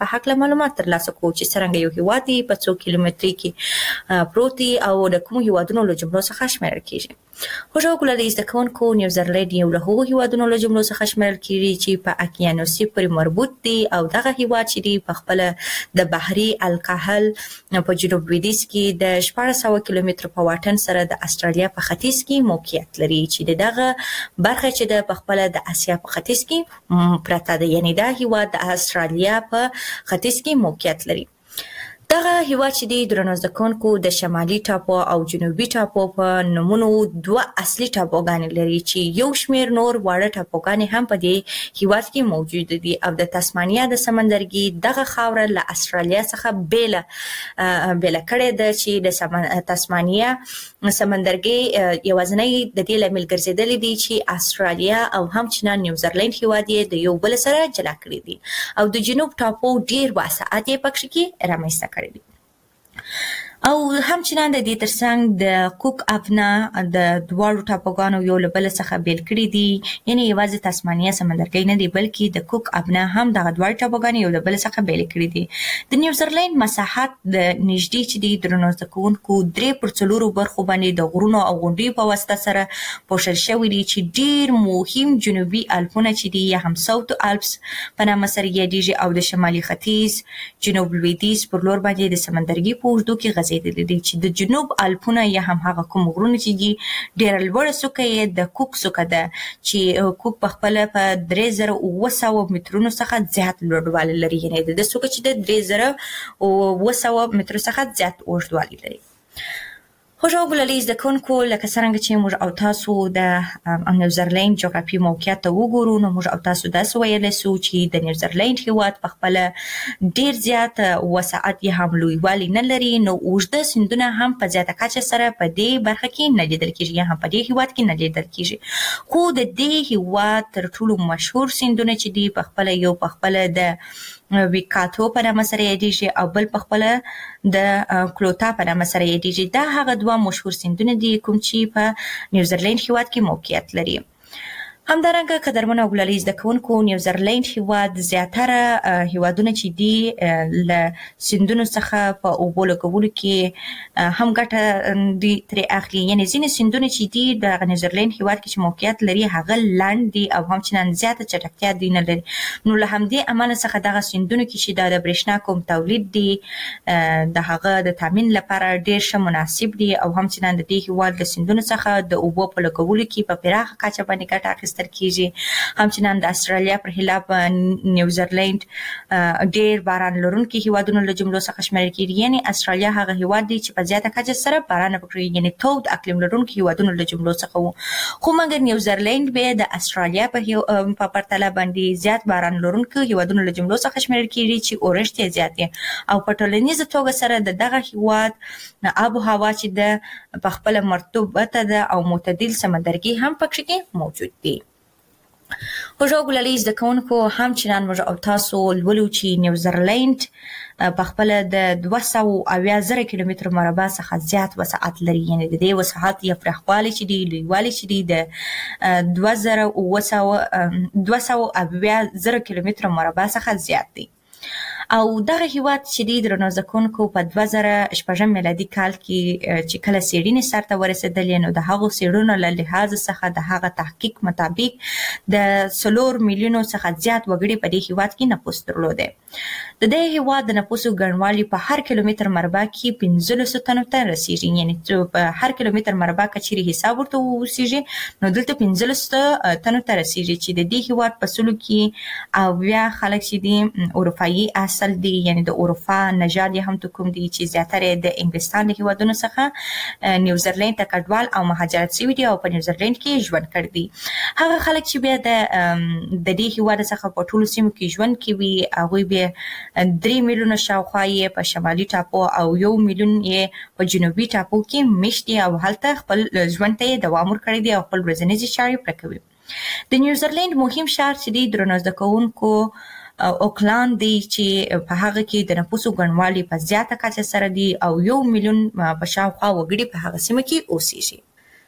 په هکله معلومات ترلاسه کوو چې څرنګه یو هیواد دی په څو کیلومتري کې پروت دی او د کومو هیوادونو له جملو څخه شمیرل کیږي. خوږو ګلالي زده کوونکو، نیوزیلند یو له هغو هیوادونو له جملو څخه شمیرل کیږي چې په اقیانوسي پورې مربوط دی او دغه هیواد چې دی په خپل د بحري الکاهل په جنوب لویدیځ کې د 1400 کیلومتر په واټن سره د استرالیا په ختیځ کې موقعیت لري چې دغه برخه چې د خپل د اسیا په ختیځ کې پرته ده، یعنی دا هیواد د استرالیا په ختیځ کې موقعیت لري. دغه هیواد چې د درنو زده کوونکو د شمالي ټاپو او جنوبي ټاپو په نومونو دوه اصلي ټاپوګانې لري چې یو شمیر نور واړه ټاپوګانې هم په دې هیواد کې موجود دي او د تسمانیا د سمندرګي دغه خاوره له استرالیا څخه بیله کړې ده چې د تسمانیا سمندرګي یوازنی د دې لامل ګرځیدلی دی چې استرالیا او همچنان نیوزیلند هیواد یې د یو بل سره جلا کړی دي او د جنوب ټاپو ډیر وسعت یې پکې کې رامنځته کړی دی. او همچنان د دې ترڅنګ د کوک افنا د دواړو ټاپوګانو یو له بل څخه بیل کړي دي، یعنی یوازې تسمانیا سمندرګي نه دی بلکې د کوک افنا هم دغه دواړه ټاپوګانې یو له بل څخه بیل کړي دي. د نیوزیلند مساحت د نږدې چې د درنو زده کوونکو 3/4 برخو باندې د غرونو او غونډیو په واسطه سره پوښل شوی دی چې ډیر مهم جنوبي الپونه چې دی یا هم ساوث الپس په نامه سره یادیږي او د شمالي ختیځ جنوب لویدیځ پر لور باندې د سمندرګي په اوږدو کې غځېدلی دي چې د جنوب الپونه یا هم هغه کوم غرونه چې دي ډېره لوړه څوکه یې د کوک څوکه ده چې کوک په خپله په 3700 مترونو څخه زیات لوړوالی لري، یعنې د څوکه چې د 3700 مترو څخه زیات اوږدوالی لري. خوږو ګلالي زده کوونکو، لکه څرنګه چې موږ او تاسو د نیوزیلند جغرافي موقعیت ته وګورو نو موږ او تاسو داسې ویلی سو چې د نیوزیلند هیواد په خپله ډیر زیات وسعت یې هم لویوالی نه لري، نو اوږده سیندونه هم په زیاته کچه سره په دې برخه کې نه لیدل کیږي یا هم په دې هیواد کې نه لیدل کیږي. خو د دې هیواد تر ټولو مشهور سیندونه چې دي په خپله یو په خپله د ویکاتو په نامه سره یادیږي او بل په خپله د کلوتا په نامه سره یادیږي. دا هغه دوه مشهور سیندونه دي کوم چې په نیوزیلند هیواد کې موقعیت لري. همدارنګه قدرمنو ګلالي زده کوونکو، نیوزیلند هیواد زیاتره هیوادونه چې دي له سیندونو څخه په اوبو لګولو کې هم ګټه دي ترې اخلي، یعنې ځینې سیندونه چې دي د نیوزیلند هیواد کې چې موقعیت لري هغه لنډ دي او همچنان زیاته چټکتیا دوی نه لري، نو له همدې امله څخه دغه سیندونو کې چې د برېښنا کوم تولید دی د هغه د تامین لپاره ډېر ښه مناسب دي او همچنان د دې هیواد له سیندونو څخه د اوبو په لګولو کې په پراخه کچه باندې ګټه اخیستل کیږي. همچنان د استرالیا پر خلاف نیوزیلند ډیر باران لرونکي هیوادونو له جملو څخه شمیرل کیږي، یعنی استرالیا هغه هیواد دی چې په زیاته کچه سره باران پکې یعنی تود اقلیم لرونکي هیوادونو له جملو څخه وو. خو مګر نیوزیلند به د استرالیا په پرتله باندې زیات باران لرونکي هیوادونو له جملو څخه شمیرل کیږي چې اورښت یې زیات دی او په ټولنیزه توګه سره دغه هیواد آب او هوا چې د په خپل مرطوبه ده او معتدل سمندرګي هم پکې موجود دي. خوږو ګلالي زده کوونکو، همچنان موږ او تاسو لولو چې نیوزیلند په خپله د 280,000 کیلومتر مربع څخه زیات وسعت لري، یعنې د دې وسعت یا پراخوالی چې دی لویوالی چې دی د 280,000 کیلومتر مربع څخه زیات دی. او دغه هیواد چې دی درنو زده کوونکو په 2006 میلادي کال کې چې کله څېړنې سرته ورسېدلې نو د هغو څېړنو له لحاظ څخه د هغه تحقیق مطابق د 4 میلیونو څخه زیات وګړي په دې هیواد کې نفوس درلوده. د دې هیواد د نفوسو ګڼوالی په هر کیلومتر مربع کې 1500 تنو ته رسیږي، یعنې په هر کیلومتر مربع که چیرې حساب ورته ووسیږي نو دلته 1500 تنو ته رسیږي چې د دې هیواد په سلو کې اویا خلک چې دي اروپایي اصل دي، یعنی د اروپا نژاد یې هم کوم دي چې زیاتره د انګلستان له هیوادونو څخه نیوزیلند ته کډوال او مهاجرت شوي دي او په نیوزیلند کې ژوند کړی دي. هغه خلک چې بیا د دې هیواد څخه په ټولو سیمو کې ژوند کوي هغوی بیا 3 میلیونه شاوخوا یې په شمالي ټاپو او 1 میلیون یې په جنوبي ټاپو کې مېشت دي او هلته خپل ژوند ته یې دوام ورکړی دی او خپل ورځنیزې چارې پرې کوي. د نیوزیلند مهم ښار چې دی درنو زده کوونکو اوکلاند دی چې په هغه کې د نفوسو ګڼوالی په زیاته کچه سره دی او 1 میلیون په شاوخوا وګړي په هغه سیمه کې اوسیږي.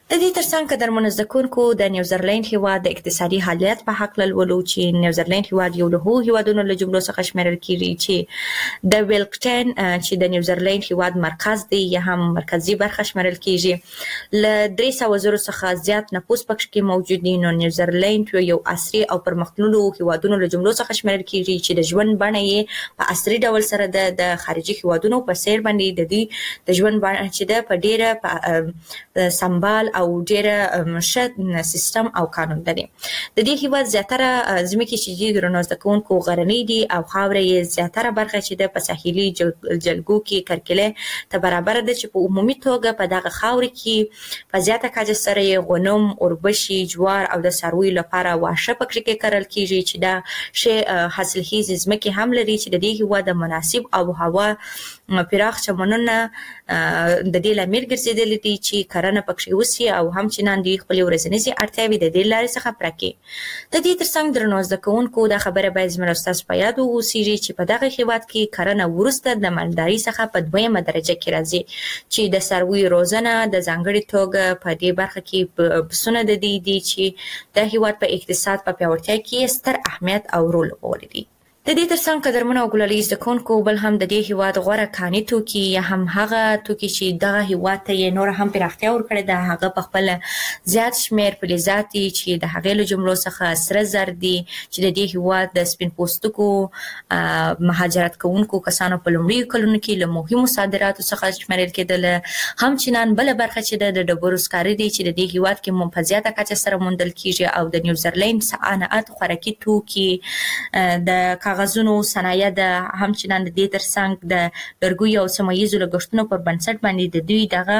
د دې ترڅنګ قدرمنو زده کوونکو د نیوزرلند هیواد د اقتصادي حالت په هکله لولو چې نیوزرلند هیواد یو له هغو هیوادونو له جملو څخه شمیرل کیږي چې د ویلکټن چې د نیوزرلند هیواد مرکز دی یا هم مرکزی برخه شمیرل کیږي له 300 زره څخه زیات نفوس پکې موجود دي. نو نیوزرلند یو عصري او پرمختللو هیوادونو له جملو څخه شمیرل کیږي چې د ژوند بڼه یې په عصري ډول سره د خارجي هیوادونو په څیر باندې د دې د ژوند بڼه چې د په ډیره سمبال او ډیره ښه سیستم او قانون لري. د دې هیواد زیاتره ځمکې چې دي درنو زده کوونکو غرنۍ دي او خاوره یې زیاتره برخه چې د په ساحلي جلګو کې کرکله ته برابر ده چې په عمومي توګه په دغه خاورې کې په زیاته کچه سره یې غنم، اوربشي، جوار او د څارویو لپاره واښه پکې کرل کیږي چې دا ښه حاصلخیزې ځمکې هم لري چې د دې هیواد د مناسب آب و هوا پراخ چمنونه د دې لامل ګرځېدلي دي چې کرنه پکې وسي او همچنان د خپل ورځنیزې اړتیاوې د دې لارې څخه پوره کړي. د دې ترڅنګ درنو زده کوونکو دا خبره باید زموږ ستاسو په یاد واوسیږي چې په دغه هیواد کې کرنه وروسته د مالدارۍ څخه په دویمه درجه کې راځي چې د څارویو روزنه د ځانګړي توګه په دې برخه کې پسونه د دې دي چې د هیواد په اقتصاد په پیاوړتیا کې ستر اهمیت او رول لري. د دې ترڅنګ قدرمنو او ګلالي زده کوونکو بل هم د دې هیواد غوره کاني توکي یا هم هغه توکي چې دغه هیواد ته یې نور هم پراختیا ورکړې ده هغه په خپل زیات شمیر فلزات دي چې د هغې له جملو څخه سره زر دي چې د دې هیواد د سپین پوستکو مهاجرت کوونکو کسانو په لومړیو کلونو کې له مهمو صادراتو څخه شمیرل کېدله. همچنان بله برخه چې د ډبرو سکاره دي چې د دې هیواد کې په زیاته کچه سره موندل کیږي او د نیوزرلند صنعت خوراکي توکي د کاغذونو صنایع د همچنان د دې ترڅنګ د لرګیو او سیمه ییزو لګښتونو پر بنسټ باندې د دوی دغه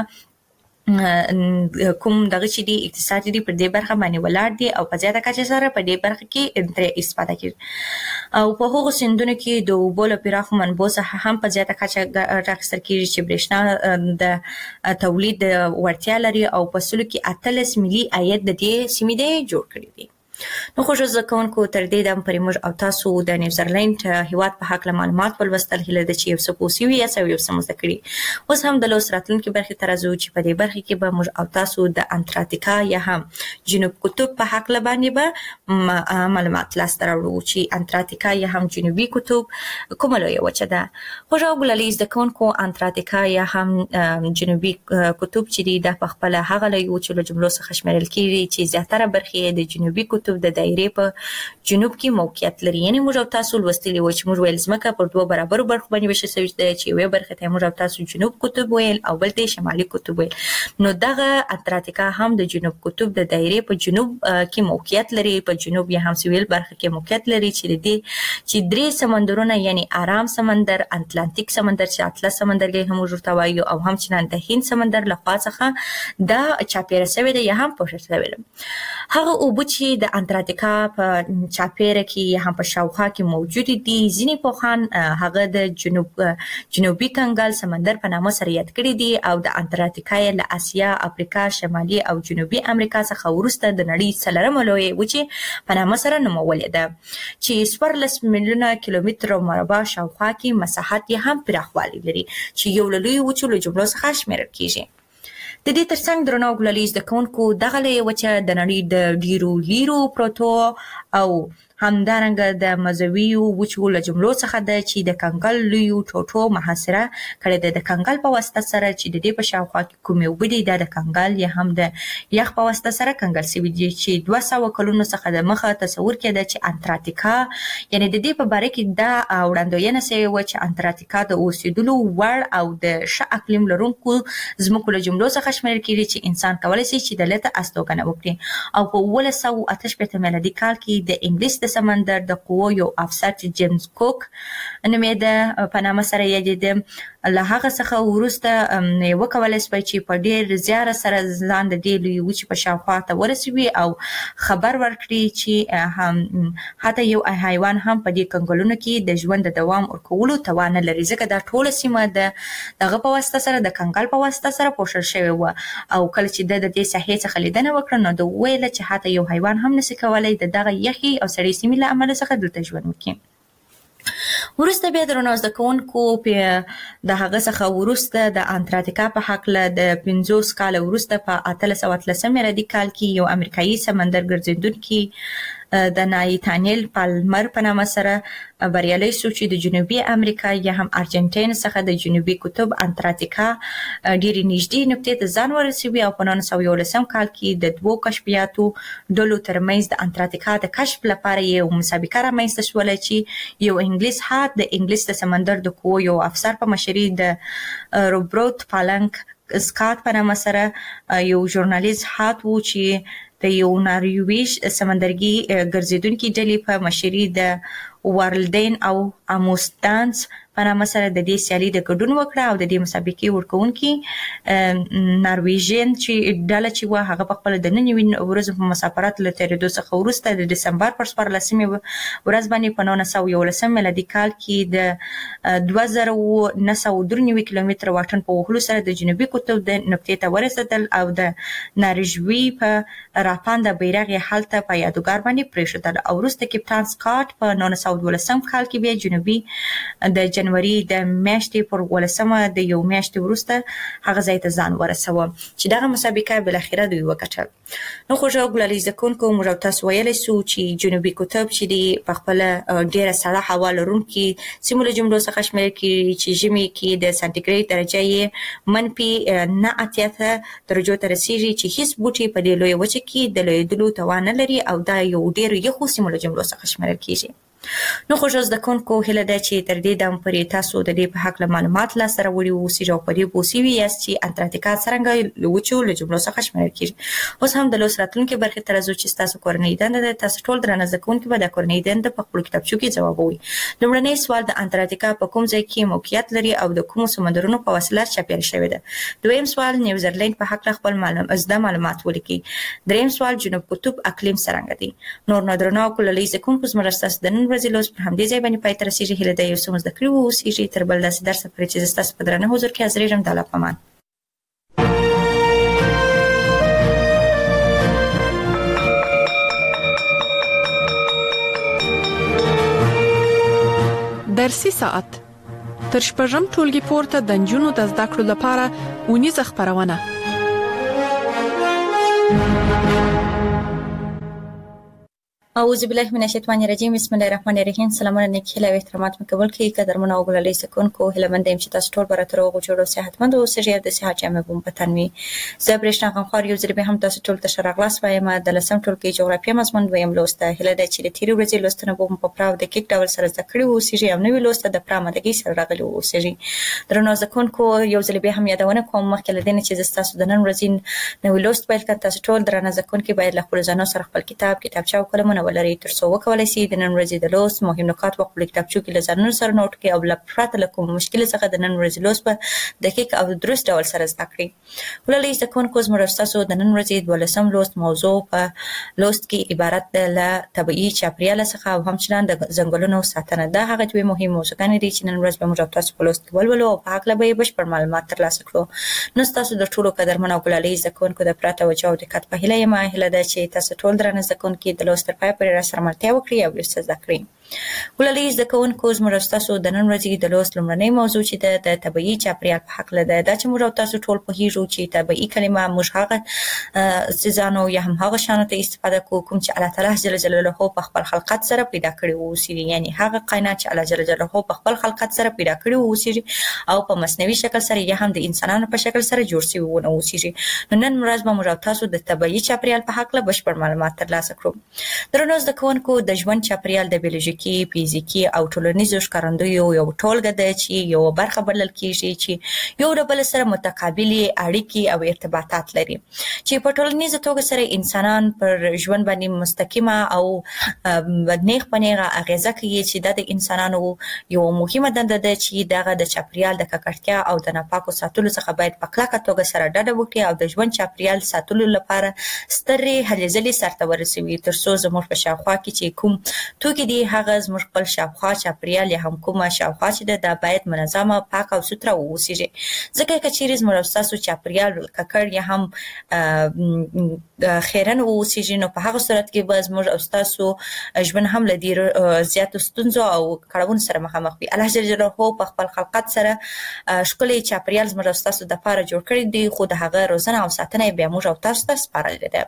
کوم دغه چې دی اقتصادي دی پر دې برخه باندې ولاړ دي او په زیاته کچه سره په دې برخه کې ترې استفاده کوي او په هغو سیندونو کې د اوبو له پراخو منبعو څخه هم په زیاته کچه ګټه اخیستل کیږي چې برېښنا د تولید وړتیا لري او په سلو کې 18 ملي عاید د دې سیمې دی جوړ کړی دی. نو خوږو زده کوونکو تر دې دم پرې موږ او تاسو د نیوزرلند هیواد په هکله معلومات ولوستل. هیله ده چې یو څه پوه سوي یاست او یو څه مو زده کړي. اوس هم د لوست راتلونکي برخې ته راځو چې په دې برخه کې به موږ او تاسو د انټارکټیکا یا هم جنوب قطب په هکله باندې به معلومات لاسته راوړو چې انټارکټیکا یا هم جنوبي قطب کومه لویه وچه ده. خوږو ګلالي زده کوونکو انټارکټیکا یا هم جنوبي قطب چې دی د په خپله هغه لویو وچو له جملو څخه شمیرل کیږي چې زیاتره برخې د جنوبي قطب د دایرې په جنوب کې موقعیت لري. یعنی موږ او تاسو لوستلی و چې موږ ویل ځمکه پر دوه برابرو برخو باندې ویشل شوې ده چې یوې برخې ته موږ او تاسو جنوب قطب ویل او بل ته شمالي قطب ویل. نو دغه انټارکټیکا هم د جنوب قطب د دایرې په جنوب کې موقعیت لري، په جنوب یا هم سویل برخه کې موقعیت لري چې درې سمندرونه یعنی آرام سمندر، اتلانتیک سمندر چې اطلس سمندر هم ورته وایو او همچنان د هند سمندر له خوا څخه دا چاپیره شوې ده یا هم پوښل شوې ده. هغه اوبه چې د انټارکټیکا په چاپیره کې یا هم په شاوخوا کې موجود دي ځینې پوهان هغه د جنوبي کنګل سمندر په نامه سره یاد کړي دي او د انټارکټیکا یې له اسیا، افریقا، شمالي او جنوبي امریکا څخه وروسته د نړۍ څلورمه لویه وچې په نامه سره نومولې ده چې 14 میلیونه کیلومتره مربع شاوخوا کې مساحت یې هم پراخوالی لري چې یو له لویو وچو له جملو څخه شمیرل کیږي. د دې ترڅنګ درنو ګلالي زده کوونکو دغه لویه وچه د نړۍ د ډیرو لیرو پروتو او همدارنګه د مزویو وچو له جملو څخه ده چې د کنګل لویو ټوټو محاصره کړې ده. د کنګل په واسطه سره چې د دې په شاوخوا کې کومې اوبه دي دا د کنګل یا هم د یخ په واسطه سره کنګل شوي دي چې 200 کلونو څخه د مخه تصور کېده چې انټارکټیکا یعنی د دې په باره کې دا وړاندوینه شوې وه چې انټارکټیکا د اوسېدلو وړ او د ښه اقلیم لرونکو ځمکو له جملو څخه شمیرل کېږي چې انسان کولی شي چې دلته استوګنه وکړي. او په 1988 میلادي کال کې د انګلیس د سمندر د قوو یو افسر چې جیمز کوک نومېده په نامه سره یادېده له هغه څخه وروسته وکولی شوی چې په ډېر زیار سره ځان د دې لویې وچې په شاوخوا ته ورسوي او خبر ورکړي چې حتی یو حیوان هم په دې کنګلونو کې د ژوند د دوام ورکولو توان نه لري ځکه دا ټوله سیمه دغه په واسطه سره د کنګل په واسطه سره پوښل شوې وه او کله چې د دې ساحې څخه لیدنه وکړه نو د ویله چې حتی یو حیوان هم نشي کولی د دغه یخي او سړې سیمې له امله څخه دلته ژوند وکړي. وروسته بیا درنو زده کوونکو په د هغه څخه وروسته د انټارکټیکا په حق له د 50 کال وروسته په 1813 میلادي کال کې یو امریکایي سمندر ګرځیدونکي د نایتانیل پالمر په نامه سره بریالي شو چې د جنوبي امریکا یا هم ارجنټاین څخه د جنوبي قطب انټارکټیکا ډېری نږدې نقطې ته ځان ورسوي او په 1911 کال کې د دوو کشفیاتو ډلو ترمنځ د انټارکټیکا د کشف لپاره یو مسابقه رامنځته شوله چې یو انګلیس هات د انګلیس د سمندر د قوو یو افسر په مشرۍ د روبرټ پالنک سکاټ په نامه سره یو ژورنالیست هات وو چې د یو نارویج سمندرګي ګرځیدونکي ډلې په مشرۍ د وارلډین او اموستانس په نامه سره د دې سیالي د ګډون وکړه او د دې مسابقې ورکوونکي نارویژین چې ډله چې و هغه په خپل د 99 ورځې په مسافرت له تیریدو څخه وروسته د دسمبر پر 14 ورځ باندې په 1911 میلادي کال کې د 2993 کیلومتر واټن په وهلو سره د جنوبي قطب د نقطې ته ورسېدل او د نارویژ په راپانده بیرغ یې هلته په یادګار باندې پرېښودل او وروسته کپټان سکاټ په 1912 کال کې بیا جنوبي د جنوري د میاشتې پر 18 د یو میاشتې وروسته هغه ځای ته ځان ورسوه چې دغه مسابقه بل اخیره دوی وګټل. نو خو ژغورل ځکونکو موږ تاسو ویلې سو چې جنوبي قطب چې دی په خپل ډیره سړه هوا لرونکي سیمو له جملو څخه شمیرل کیږي چې ژمي کې د سانتیګریډ درجه یې منفي 9 درجو ته رسیږي چې هیڅ بوټي په دې لوی وچه کې د لویدلو توان نه لري او دا یو ډیر یخو سیمو له جملو څخه شمیرل کیږي. نو خو زده کوونکو هیله ده چې تر دې دم پرې تاسو د دې په حق له معلومات لا سره وړي اوسئ او په دې پوښیوي یاست چې انټارکټیکا څنګه لوچو له جملو څخه شمیرل کیږي. اوس هم د لوست راتلونکي برخې ته راځو چې تاسو کورنۍ دنده ده تاسو ټول درنه زده کوونکي به د کورنۍ دنده په خپل کتابچو کې جوابوي. لومړنی سوال د انټارکټیکا په کوم ځای کې موقعیت لري او د کومو سمندرونو په وسیله چاپیل شوی ده. دویم سوال نیوزیلند په حق خپل معلومات ولیکي. دریم سوال جنوب قطب اقلیم څنګه دی. نور نه درنه کولای زه کوم زموږ تاسو د نن ورځې لوست پر همدې ځای باندې پای ته رسیږي. هیله ده یو څه زده کړي اوسئ تر بل داسې درس پورې چې تاسو په درنه حضور کې حاضرېږم. د الله په امان. درسي ساعت تر شپږم ټولګي پورته د نجونو د زده کړو لپاره اونیزه خبرونه. اعوذ بالله من الشیطان الرجیم. بسم الله الرحمن الرحیم. سلامونه نیکی له احترامات مقبول کی قدرمن او ګلالي سکونکو هله مند ایم چې تاسو ټول براتر او جوړو صحتمند او سړي د صحت جامه بوم پتنوي. زبرشنا غنخوار یو ځل به هم تاسو ټول ته شرغلاس وایم. د لسم ټولګي جغرافیه مضمون ویم لوسته. هله د چې د تیرو ورځې لوستنه بوم په پراو د کیک ډول سره ذکر او سړي او نوې لوسته د پرامدګي سره راغلی او سړي درنو سکونکو یو ځل به هم یادونه کوم مخکې لدین چې تاسو د نن ورځې نوې لوست پیل کړئ. تاسو ټول درنه سکونکو باید له خپل ځانو سره خپل کتابچه او قلمونه ولرئ ترڅو کولای شي د نن ورځې د لوست مهم نکات په خپل کتابچو کې لزانونو سره نوٹ کړئ او لپاره له کوم مشکل څخه د نن ورځې لوست په دقیق او درست ډول سره زده کړئ. ولولئ زده کوونکو زموږ تاسو د نن ورځې 12 لوست موضوع په لوست کې عبارت ده له طبيعي چاپیریال څخه او همچنان د ځنګلونو ساتنه. دا هغه دوه مهم موضوعګانې دي چې نن ورځ به موږ تاسو په لوست کې ولولو او په هغه به بشپړ معلومات ترلاسه کړو. نو تاسو د ټولو قدرمن او ګلالي زده کوونکو د پراته وجه او دقت په هیله یم. هیله ده چې تاسو ټول درنه زده کوونکي د لوست په پای پورې سره ملتیا وکړئ او لوست زده کړئ. ولولئ زده کوونکو زموږ تاسو د نن ورځې د لوست لومړنۍ موضوع چې د طبيعي چاپیریال په حق لده دا چې موږ تاسو ټول په هیڅ چې طبيعي کلمه موږ هغه سيزانو یا هم هغه شانو ته استفاده کوم چې الله تعالی جل جلاله په خپل خلقت سره پیدا کړی وو سي یعنی هغه کائنات چې الله جل جلاله په خپل خلقت سره پیدا کړی وو سي او په مصنوعي شکل سره یا هم د انسانانو په شکل سره جوړ شوی وو نو سي. نو نن ورځ به موږ تاسو د طبيعي چاپیریال په حق له بشپړ معلومات ترلاسه کړو. درنو زده کوونکو د ژوند چاپیریال د بیولوژیکي فزیکي او ټولنیزو ښکارندویو یو ټولګه ده چې یو برخه بلل کیږي چې یو د بل سره متقابلې اړیکې او ارتباطات لري چې په ټولنیزه توګه سره انسانان پر ژوند باندې مستقیمه او نیغ په نیغه اغیزه کوي چې د انسانانو یو مهمه دنده ده چې دغه د چاپیریال د ککړتیا او د ناپاکو ساتلو څخه باید په کلکه توګه سره ډډه وکړي او د ژوند چاپیریال ساتلو لپاره سترې هلې ځلې سرته ورسوي ترڅو زموږ په شاوخوا کې چې کوم توکي دي هغه هغه زموږ خپل شاوخوا چاپیریال یا هم کومه شاوخوا چې ده باید منظمه پاک او سوتره واوسیږي. ځکه که چیرې زموږ او ستاسو چاپیریال ککړ یا هم خیرن واوسیږي نو په هغه صورت کې به زموږ او ستاسو ژوند هم له ډېرو زیاتو ستونزو او کړاوونو سره مخامخ وي. الله جل جلاله په خپل خلقت سره ښکلی چاپیریال زموږ او ستاسو دپاره جوړ کړی دی، خو د هغه روزنه او ساتنه یې بیا موږ او تاسو ته سپارلې ده.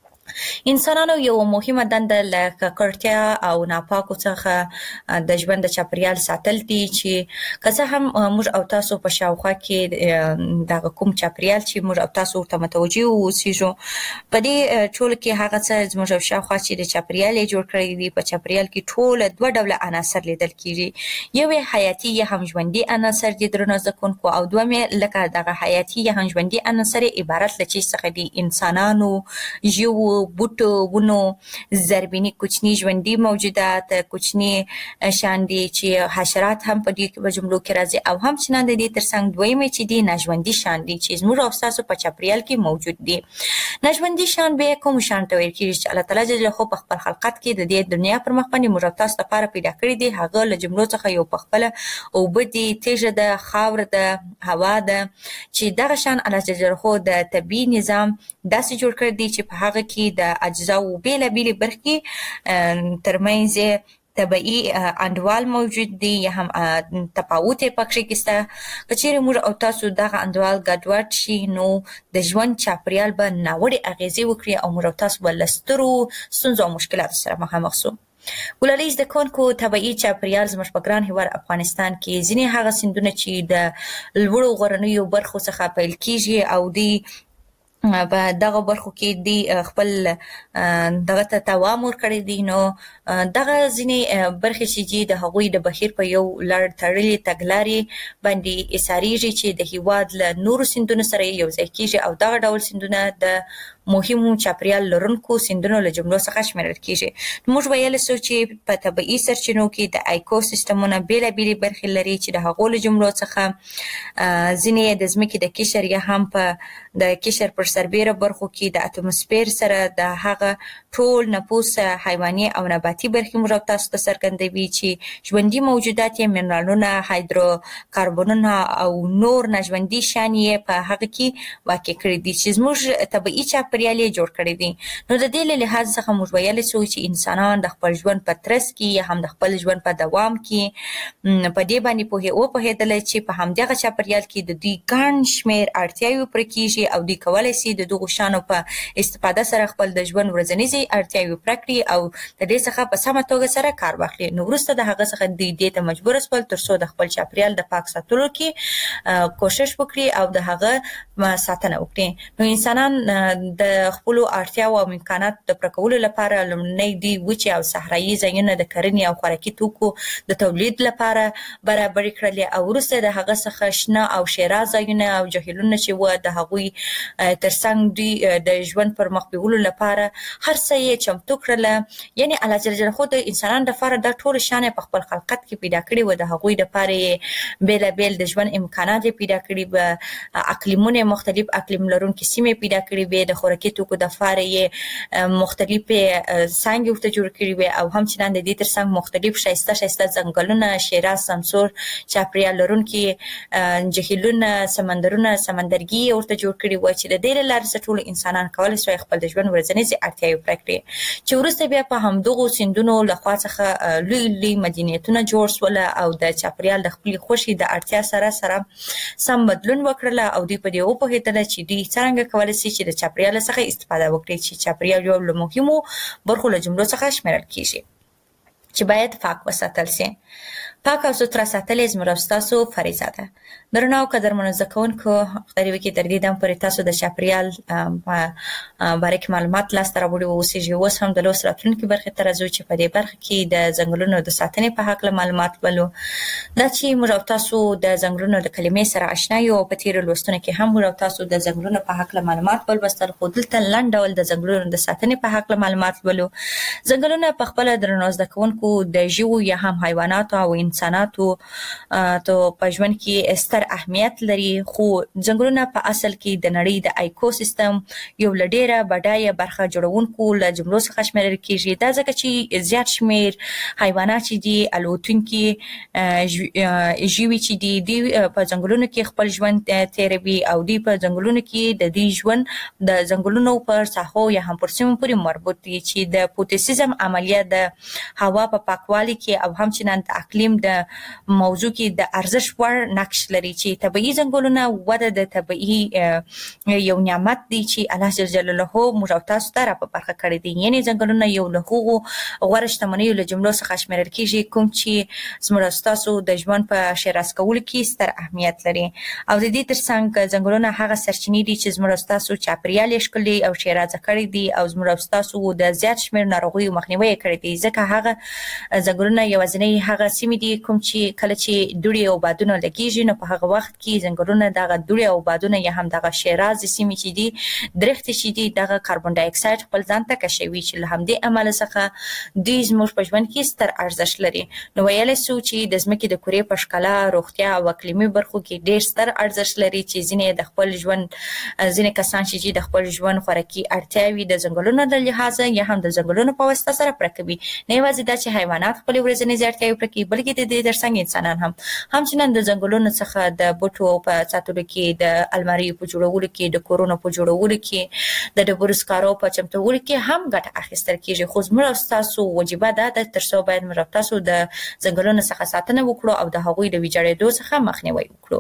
انسانانو یو مهمه دنده له ککړتیا او ناپاکو څخه د ژوند د چاپیریال ساتل دي، چې که څه هم موږ او تاسو په شاوخوا کې دغه کوم چاپیریال چې موږ او تاسو ورته متوجه واوسیږو، په دې ټولو کې هغه څه زموږ او شاوخوا چې د چاپیریال یې جوړ کړی دي، په چاپیریال کې ټوله دوه ډوله عناصر لیدل کېږي. یو یې حیاتي یا هم ژوندي عناصر دي درنو زده کوونکو، او دویم یې لکه دغه حیاتي یا هم ژوندي عناصر عبارت له چیز څخه دي: انسانانو، ژوو، بوټو، ونو، زربیني کوچني ژوندي موجودات، کوچني شیان دي چې حشرات هم په دې جملو کې راځي، او همچنان د دې ترڅنګ دویمې چې دي ناژوندي شیان دي چې زموږ او ستاسو په چاپیریال کې موجود دي. ناژوندي شیان بیا کوم شیان ته ویل کېږي چې الله تعالی جل جلاله په خپل خلقت کې د دې دنیا پر مخ باندې موږ او تاسو لپاره پیدا کړي دي. هغه له جملو څخه یو پخپله اوبه دي، تیږه ده، خاوره ده، هوا ده، چې دغه شیان الله جل جلاله د طبیعي نظام داسې جوړ کړی دی چې په هغه کې د اجزاو بېلابېلې برخې ترمنځ طبیعي انډوال موجود دی یا هم تفاوت یې پکې کېسته. که چیرې موږ او تاسو دغه انډوال ګډوډ شي نو د ژوند چاپیریال به ناوړې اغېزې وکړي او موږ او تاسو به له سترو ستونزو او مشکلاتو سره مخامخ سو. ګلالۍ زده کوونکو، طبیعي چاپیریال زموږ په ګران هېواد افغانستان کې ځینې هغه سیندونه چې د لوړو غرنیو برخو څخه پیل کېږي او دی په دغه برخو کې دی خپل دغه ته دوام ورکړی دی، نو دغه ځینې برخې چې دي د هغوی د بهیر په یو لړ تړلې تګلارې باندې ایساریږي چې د هېواد له نورو سیندونو سره یو ځای کېږي، او دغه ډول سیندونه د مهمو چاپیریال لرونکو سیندونو له جملو څخه شمیرل کېږي. موږ ویلی سو چې په طبیعي سرچینو کې د ایکو سیستمونه بېلابېلې برخې لري چې د هغو له جملو څخه ځینې د ځمکې د قشر یا هم په د قشر پر سربیره برخو کې د اتموسفیر سره د هغه ټول نفوس حیواني او نباتي برخې موږ او تاسو ته څرګندوي چې ژوندي موجودات یې منرالونه، هایدروکاربنونه او نور ناژوندي شیان یې په هغه کې واقع کړي دي چې زموږ طبیعي چاپیریال یې جوړ کړی دی. نو د دې له لحاظ څخه موږ ویلی سو چې انسانان د خپل ژوند په ترڅ کې یا هم د خپل ژوند په دوام کې په دې باندې وپوهېدلی چې په همدغه چاپیریال کې د دوی ګڼ شمېر اړتیاوې پوره کېږي او دوی کولی سي د دغو شیانو په استفاده سره خپل د ژوند ورځنیزې اړتیاوې پوره کړي او د دې څخه په سمه توګه سره کار واخلي. نو وروسته د هغه څخه دوی دې ته مجبوره سول تر څو د خپل چاپیریال د پاک ساتلو کې کوشش وکړي او د هغه ساتنه وکړي. نو انسانان د خپلو اړتیاو او امکاناتو د پوره کولو لپاره لومړنی دوی وچې او صحرایي ځایونه د کرنې او خوراکي توکو د تولید لپاره برابرې کړلې، او وروسته د هغه څخه شنه او ښېرا ځایونه او جهیلونه چې وه د هغوی ترڅنګ دوی د ژوند پر مخ بیولو لپاره هر څه یې چمتو کړله. یعنې الله جل جلاله د انسانانو دپاره دا ټول شیان په خپل خلقت کې پیدا کړي وه. د هغوی دپاره یې بېلابېل د ژوند امکانات یې پیدا کړي به، اقلیمونه مختلف اقلیم لرونکي سیمې پیدا کړي وې، د خوراکي توکو دپاره یې مختلفې څانګې ورته جوړ کړي وې، او همچنان د دې ترڅنګ مختلف ښایسته ښایسته ځنګلونه، ښېرا، سمسور چاپیریال لرونکي جهیلونه، سمندرونه، سمندرګي یې ورته جوړ کړي وه چې د دې له لارې څه ټولو انسانان کولی سوی خپل د ژوند ورځنیزې اړتیاوې پوره کړي، چې وروسته بیا په همدغو سیندونو لخوا څخه لوی لوی مدنیتونه جوړ سوله او د چاپیریال د خپلې خوښې د اړتیا سره سم بدلون وکړله، او دوی په دې وپوهېدله چې دوی څرنګه کولی سي چې د چاپیریال څخه استفاده وکړي، چې چاپیریال یو له مهمو برخو له جملو څخه شمیرل کېږي چې باید پاک وساتل سي. پاک او سوتره ساتل یې زموږ او ستاسو فریضه ده. درنو او قدرمنو زده کوونکو، خدای وکړي تر دې دم پورې تاسو د چاپیریال په باره کې معلومات لاسته راوړي واوسیږي. اوس هم د لوست راتلونکي برخې ته راځو چې په دې برخه کې د ځنګلونو د ساتنې په هکله معلومات ولو. دا چې موږ او تاسو د ځنګلونو د کلمې سره اشنا یو، په تېرو لوستونو کې هم موږ او تاسو د ځنګلونو په هکله معلومات ولوستل، خو دلته لنډ ډول د ځنګلونو د ساتنې په هکله معلومات ولو. ځنګلونه په خپله درنو زده کوونکو د ژوو یا هم حیواناتو او انساناتو ته په ژوند کې ستر اهمیت لري، خو ځنګلونه په اصل کې د نړۍ د ایکو سیستم یو لډیره بډایه برخه جوړونکو له جملو څخه شمیرل کیږي. دا ځکه چې زیات شمیر حیوانات چې دي، الوتونکي ژوي چې دي په ځنګلونو کې خپل ژوند تیروي او دی په ځنګلونو کې د دې ژوند د ځنګلونو پر ساحو یا هم پر سیمو پورې مربوط دي چې د فوتوسیزم عملیه د هوا په پاکوالي کې او همچنان د اقلیم د موضوع کې د ارزش وړ نقش لري چې طبيعي ځنګلونه وده د طبيعي یو نعمت دی چې الله جل جلاله موږ او تاسو ته را په برخه کړی دي. یعنی ځنګلونه یو له هغو غوره شتمنیو له جملو څخه شمیرل کیږي کوم چې زموږ تاسو د ژوند په شیراز کول کې ستر اهمیت لري. او د دې ترڅنګ ځنګلونه هغه سرچینې دي چې زموږ تاسو چاپیریال یې ښکلي او شیرازه کړی دي او زموږ تاسو د زیات شمیر ناروغیو مخنیوي کړی دي، ځکه هغه ځنګلونه یوازینی هغه سیمې دي کوم چې کله چې دوړې او بادونه لګیږي نو په هغه وخت کې ځنګلونه دغه دوړې او بادونه یا هم دغه شیراز سیمې چې دي درختې چې دي دغه کاربن ډای اکساید خپل ځان ته کشوي چې له همدې عمل څخه دوی زموږ په ژوند کې ستر ارزښت لري. نو ویلی سو چې د ځمکې د کورې په ښکلا، روغتیا او اقلیمي برخو کې ډېر ستر ارزښت لري چې ځینې د خپل ژوند ځینې کسان چې د خپل ژوند خوراکي اړتیاوې د ځنګلونو د لحاظه یا هم د ځنګلونو په واسطه سره پوره کوي. نه یوازې دا چې حیوانات خپلې ورځنۍ اړتیاوې پوره کوي، بلکې د دې ترڅنګ انسانان هم همچنان د ځنګلونو څخه د بوټو په ساتلو کې، د الماریو په جوړولو کې، د کورونو په جوړولو کې، د ډبرو سکارو په چمتولو کې هم ګټه اخیستل کیږي. خو زموږ تاسو وجیبه ده ترڅو باید موږ تاسو د ځنګلونو څخه ساتنه وکړو او د هغوی د ویجاړېدو څخه مخنیوي وکړو.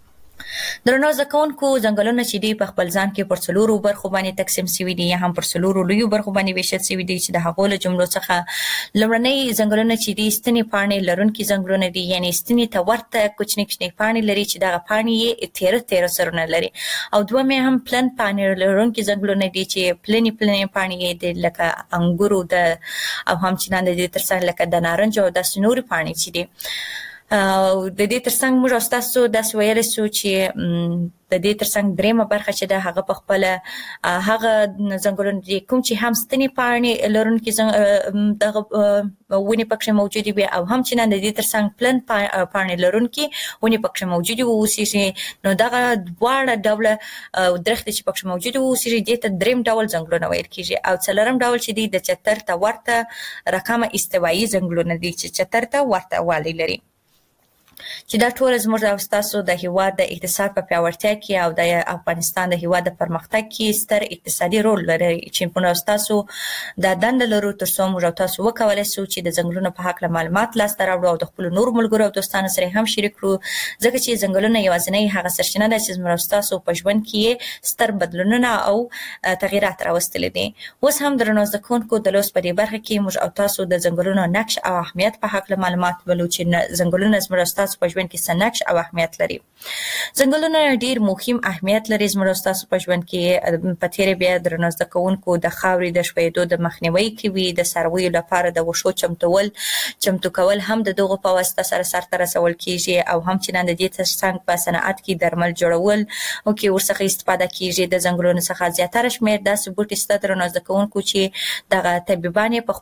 درنو زده کوونکو، ځنګلونه چې دي په خپل ځان کې پر څلورو برخو باندې تقسیم شوي دي یا هم پر څلورو لویو برخو باندې ویشل شوي دي چې د هغو له جملو څخه لومړنۍ ځنګلونه چې دي ستنې پاڼې لرونکي ځنګلونه دي، یعنې ستنې ته ورته کوچنۍ کوچنۍ پاڼې لري چې دغه پاڼې یې تیره سرونه لري. او دوم یې هم پلن پاڼې لرونکي ځنګلونه دي چې پلنې پاڼې یې د لکه انګورو او همچنان د دې ترڅنګ لکه د نارنج او داسې نورې پاڼې چې دي. او د دې ترڅنګ موږ او تاسو داسې ویلی سو چې د دې ترڅنګ درېیمه برخه چې ده هغه په خپله هغه ځنګلونه دي کوم چې هم ستنې پاڼې لرونکي دغه ونې پکښې موجودې وي او همچنان د دې ترڅنګ پلن پاڼې لرونکي ونې پکښې موجودې واوسېږي. نو دغه دواړه ډوله درختې چې پکښې موجودې واوسېږي دې ته درېیم ډول ځنګلونه ویل کېږي. او څلورم ډول چې دی د چتر ته ورته رقمه استوایي ځنګلونه دي چې چتر ته ورته والی لري، چې دا ټول زموږ او ستاسو د هیواد د اقتصاد په پیاوړتیا کې او د افغانستان د هیواد د پرمختګ کې ستر اقتصادي رول لري چې موږ او تاسو دا دنده لرو ترڅو موږ او تاسو وکولای شو چې د ځنګلونو په هکله معلومات لاسته راوړو او د خپلو نورو ملګرو او دوستانو سره هم شریک کړو، ځکه چې ځنګلونه یوازینۍ هغه سرچینه ده چې موږ او تاسو په ژوند کې ستر بدلونونه او تغیرات راوستلي دي. اوس هم درنو زده کوونکو، د لوست په دې برخه کې موږ او تاسو د ځنګلونو نقش او اهمیت په هکله معلومات ولو چې ځنګلونه زموږ او تاسو په ژوند کې څه نقش او اهمیت لري. ځنګلونه ډېر مهم اهمیت لري زموږ او تاسو په ژوند کې. په تیره بیا درنو زده کوونکو د خاورې د ښویېدو د مخنیوي کوي، د څارویو لپاره د وښو چمتو کول هم د دغو په واسطه سره سرته رسول کیږي او همچنان د دې ترڅنګ په صنعت کې درمل جوړول او کې ورڅخه استفاده کیږي. د ځنګلونو څخه زیاتره شمېر داسې بوټي شته درنو زده کوونکو چې دغه طبیبان یې په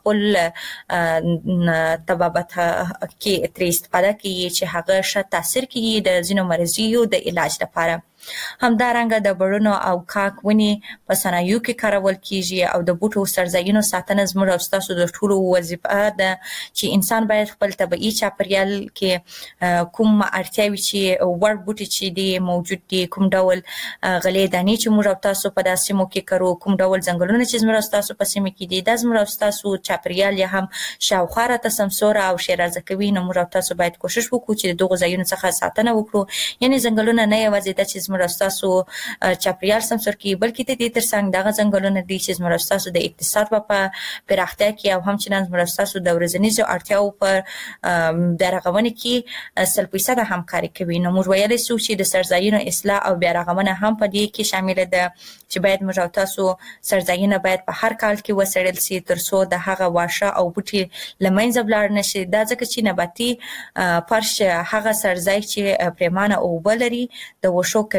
خپل طبابت کې ترې استفاده کوي چې هغه ښه تاثیر کوي د ځینو مریضیو د علاج لپاره. همدارنګه د بړونو او کاک ونې په صنایعو کې کارول کیږي او د بوټو څړځایونو ساتنه زموږ او ستاسو د ټولو وظیفه ده چې انسان باید خپل طبیعي چاپیریال کې کوم اړتیاوې چې وړ بوټي چې دي موجود دي، کوم ډول غلې دانې چې موږ او تاسو په داسې سیمو کې کرو، کوم ډول ځنګلونه چې زموږ او تاسو په سیمه کې دي، دا زموږ او تاسو چاپیریال یې هم شاوخوا راته سمسوره او شیرازه کوي. نو موږ او تاسو باید کوشش وکړو چې د دغو ځایونو څخه ساتنه وکړو. یعنې ځنګلونه نه یوازې ده چې زموږ او تاسو چاپیریال سمسور کړي، بلکې د دې ترڅنګ دغه ځنګلونه دي چې زموږ او تاسو د اقتصاد په پراختیا کې او همچنان زموږ او تاسو د ورځنیزو اړتیاوو په بیارغونه کې 100% همکاري کوي. نو موږ ویلی شو چې د څړځایونو اصلاح او بیارغونه هم په دې کې شامله ده چې باید موږ او تاسو څړځایونه باید په هر کال کې وڅېړل شي ترڅو د هغه واښه او بوټي له منځه ولاړ نه شي. دا ځکه چې نباتي فرش هغه څړځای چې پرېمانه اوبه لري، د وښو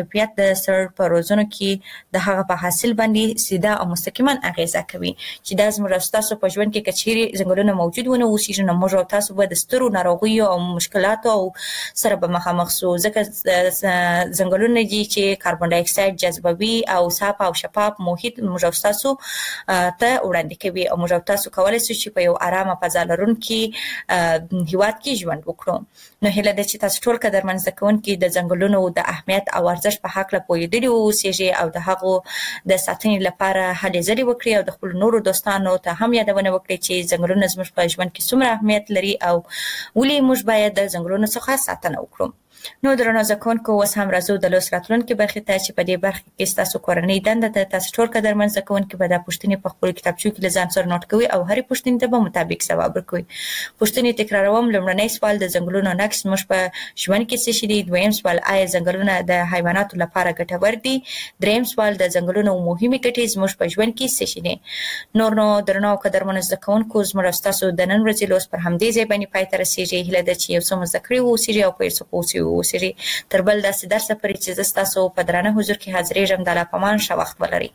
کیفیت د سر په روزنو کې د هغه په حاصل باندې سیده او مستقیما اغیزه کوي چې د زموږ تاسو په ژوند کې کچيري ځنګلونه موجود ونه اوسېږي نو موږ تاسو به د سترو ناروغیو او مشکلاتو او سره به مخامخ سو ځکه ځنګلونه دي چې کاربن ډای اکساید جذبوي او صاف او شفاف محیط موږ تاسو ته وړاندې کوي او موږ تاسو کولای شئ چې په یو آرامه فضا لرونکي هیواد کې ژوند وکړو نو هله د چې تاسو ټول قدرمن زکونکي د ځنګلونو د اهمیت او ارزښت په حق له پوهیدلی اوسئ او د هغو د ساتنې لپاره هلې ځلې وکړي او د خپل نورو دوستانو ته هم یادونه وکړي چې ځنګلونه زموږ په ژوند کې څومره اهمیت لري او ولې موږ باید د ځنګلونو څخه ساتنه وکړو نو درنو زکونکو اوس هم راځو د لوست راتلونکي برخې ته چې په دې برخه کې تاسو کورنۍ دنده ده تاسو ټول قدرمن زکونکي به د پوښتنې په خپل کتابچو کې لزان سره نوٹ کوي او هرې پوښتنې ته به مطابق ځواب ورکوي پوښتنې تکراروم لومړنی سوال د ځنګلونو نقش موږ په ژوند کې څه شي دي دویم سوال آیا ځنګلونه د حیواناتو لپاره ګټور دي دریم سوال د ځنګلونو مهمه ګټې موږ په ژوند کې څه شي دي نو درنو قدرمن زکونکو زموږ تاسو د نن ورځې لوست پر همدې ځای باندې پای ته رسیدي هله د چې یو څه مذکري وو او په څه وسیری تر بل داسې درس پرې چې تاسو په درانه حضور کې حاضرېږم د لا پمان ښه وخت ولرئ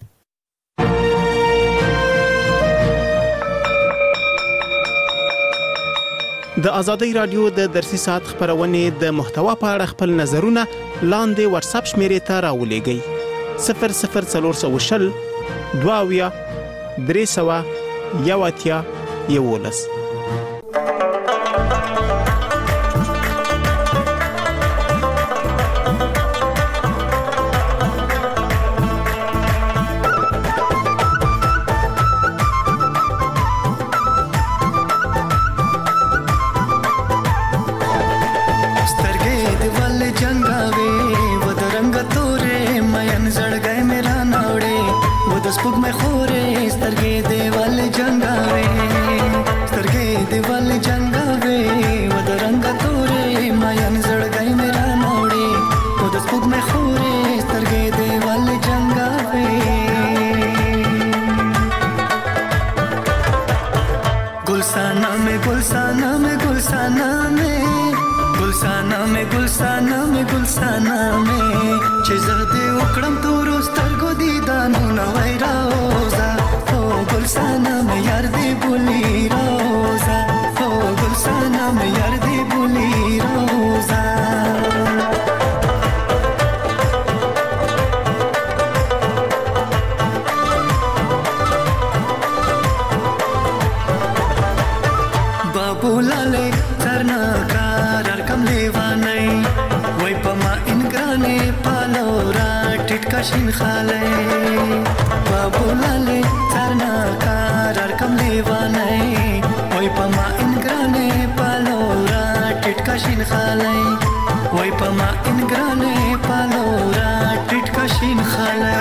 د ازادۍ رادیو د درسي ساعت خبرونه د محتوا په اړه خپل نظرونه لاندې واتس اپ شمیرې ته راولېږئ 00420 22 300 11 स्पुक में खोरे स्तरगे देवाल जंगावे स्तरगे देवाल जंगावे वद रंग तोरे मायन जड़ गई मेरा नौड़े वद स्पुक में खोरे स्तरगे देवाल जंगावे गुलसाना में गुलसाना में गुलसाना में गुलसाना में गुलसाना में गुलसाना में चिज़दे उकड़म तोरो स्तरगो दीदानो नवै रोजा ओ गुलसाना में यार दे बुली रोजा ओ गुलसाना में यार दे बुली रोजा बाबू लाले सरना कार कम लेवाने वही पमा इनग्राने पालोरा टिटका शिन खाले बाबू लाले सरना कार कम लेवाने वही पमा इनग्राने पालोरा टिटका शिन खाले वही पमा इनग्राने पालोरा टिटका शिन खाले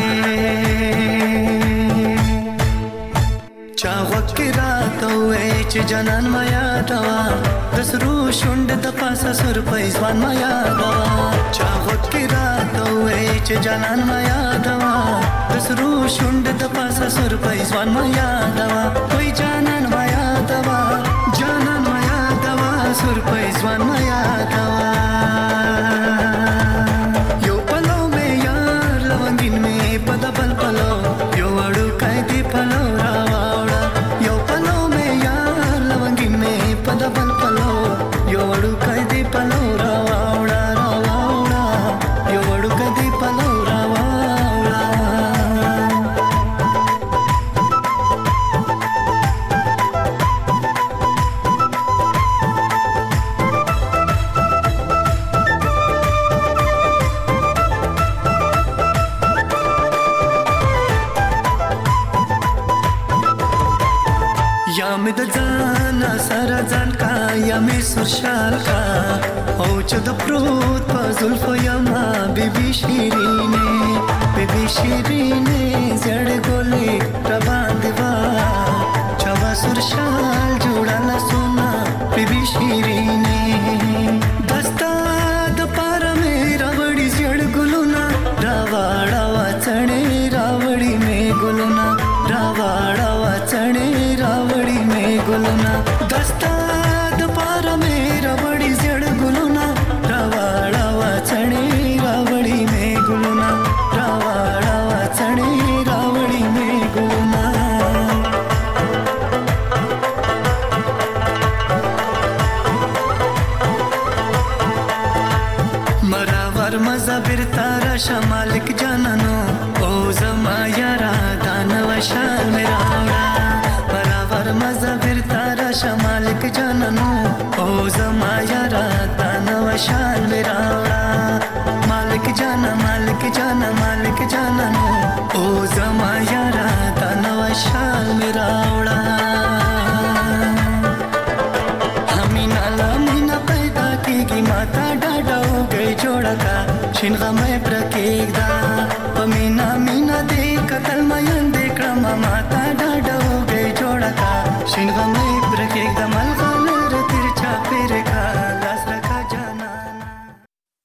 चावक की रात हुए च जनन माया दवा दसरू शुंड द पासा सुर पैसवान माया दवा चावक की रात हुए च जनन माया दवा दसरू शुंड द पासा सुर पैसवान माया दवा कोई जनन माया दवा सुर पैसवान माया दवा यो पलो में यार लवंगिन में पद पल पलो यो अड़ू कायदे पलो यो वडू कदी पलो रावावड़ा रावावड़ा यो वडू कदी पलो रावावड़ा या में दजाना सारा जान का या में सुरशाल का ओ चद प्रोत पजुल्फ यमा बीबी शीरीने जड़ गोले रबान दिवा चवा सुरशाल जोड़ा ना सोना बीबी शीरीने दस्ता दपारा में रावड़ी जड़ गुलुना रावाड़ावा चढ़े रावड़ी में गुलुना रावाड़ावा चढ़े रावड़ी में गुलुना दस्ता दपारा में रावड़ी जड़ गुलुना रावाड़ावा चढ़े रावड़ी में برابر مزه بیرته راشه مالک جانانو او زما یاره دا نوی شال مې راوړه برابر مزه بیرته راشه مالک جانانو او زما یاره دا نوی شال مې راوړه مالک جانا مالک جانا مالک جانانو او زما یاره دا نوی شال مې راوړه माता डाडा हो गई जोड़ा का शिनगा मैं प्रकेगदा पमीना मीना दे कतल मयन देख रमा माता डाडा हो गई जोड़ा का शिनगा मैं प्रकेगदा मल